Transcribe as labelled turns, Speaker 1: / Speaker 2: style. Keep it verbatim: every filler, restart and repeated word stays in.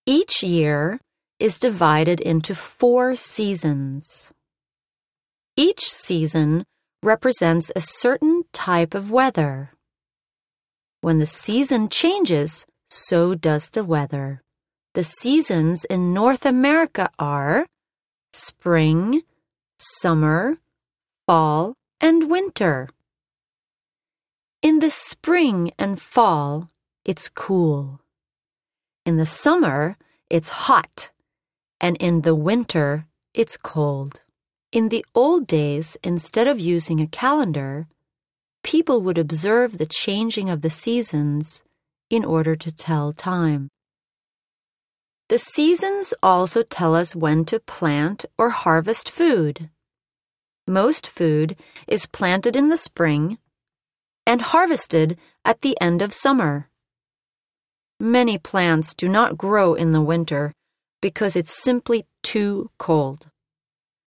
Speaker 1: Each year is divided into four seasons. Each season represents a certain type of weather. When the season changes, so does the weather. The seasons in North America are spring, summer, fall, and winter. In the spring and fall, it's cool. In the summer, it's hot, and in the winter, it's cold. In the old days, instead of using a calendar, people would observe the changing of the seasons in order to tell time. The seasons also tell us when to plant or harvest food. Most food is planted in the spring and harvested at the end of summer. Many plants do not grow in the winter because it's simply too cold.